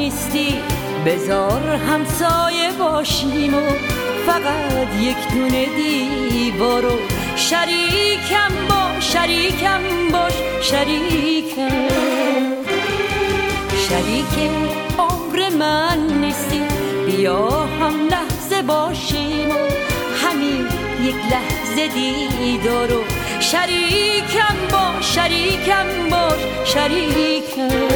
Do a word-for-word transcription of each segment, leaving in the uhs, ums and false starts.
نیستی بذار همسایه باشیم و فقط یک دونه دیوارو شریکم باش شریکم باش شریکم شریک عمر من نیستی بیا هم لحظه باشیم و همین یک لحظه دیدارو شریکم باش شریکم باش شریکم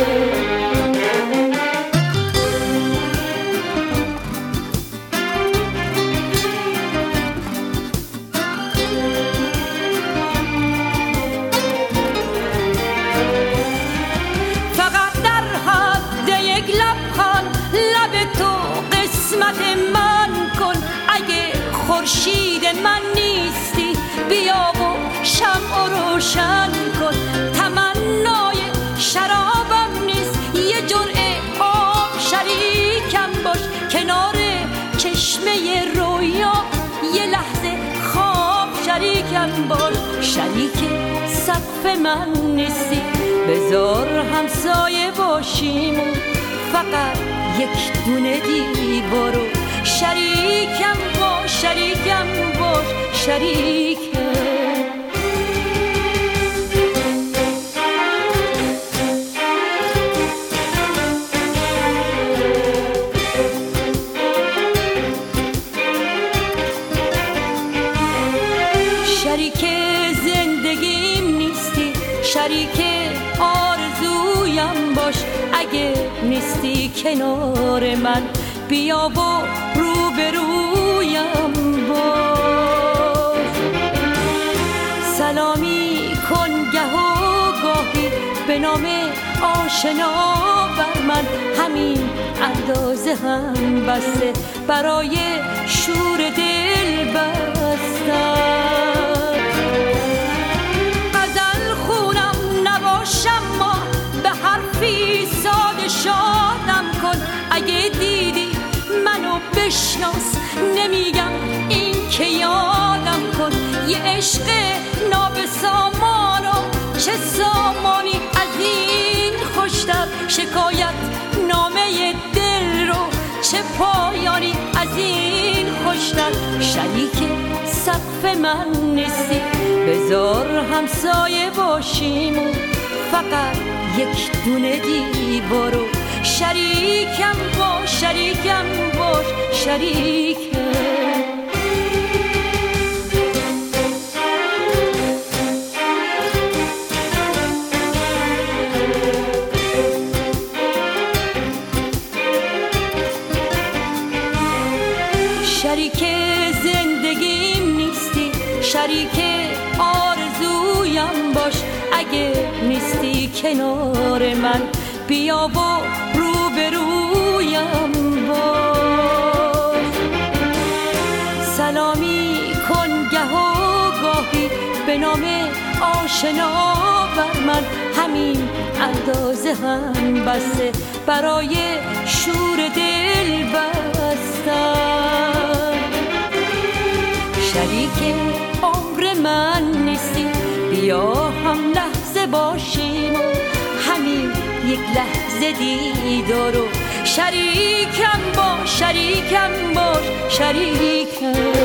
خورشید من نیستی بیا و شمع روشن کن تمنای شرابم نیست یه جرعه آب شریکم باش کنار چشمه رویا یه لحظه خواب شریکم باش شریک سقف من نیستی بذار همسایه باشیم و فقط یک دونه دیوارو شریکم باش شریکم باش شریکم شریک زندگیم نیستی شریک آرزویم باش اگه نیستی کنار من بیا و روبرویم باش سلامی کن گه و گاهی به نام آشنا بر من همین اندازه هم بسته برای شور دل بستن غزل خونم نباشم ما به حرفی ساده شادم کن اگه دیدی منو بشناس نمیگم این که یادم کن یه عشق نابسامانو چه سامانی از این خوشتر شکایت نامه دل رو چه پایانی از این خوشتر شریک سقف من نیستی بذار همسایه باشیم و فقط یک دونه دیوارو شریکم باش شریکم باش شریکم شریک زندگیم نیستی شریک آرزویم باش اگه نیستی کنار من بیا و روبرویم باش سلامی کن گه و گاهی به نام آشنا بر من همین اندازه هم بسته برای شور دل بستن شریک عمر من نیستی بیا هم لحظه باشیم و همین یک لحظه دیدارو شریکم باش شریکم باش شریکم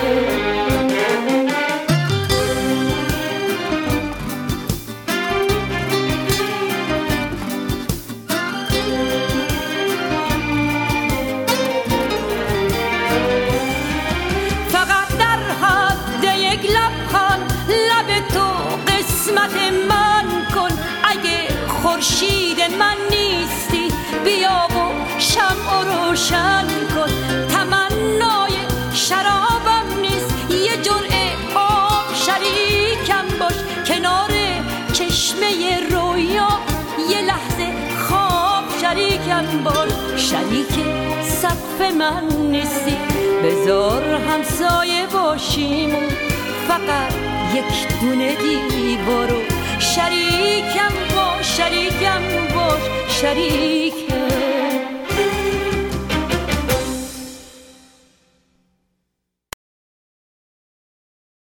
خورشید من نیستی بیا و شمع روشن کن تمنای شرابم نیست یه جرعه آب شریکم باش کنار چشمه رویا یه لحظه خواب شریکم باش شریک سقف من نیستی بذار همسایه باشیم و فقط یک دونه دیوارو شریکم باش شریکم باش شریک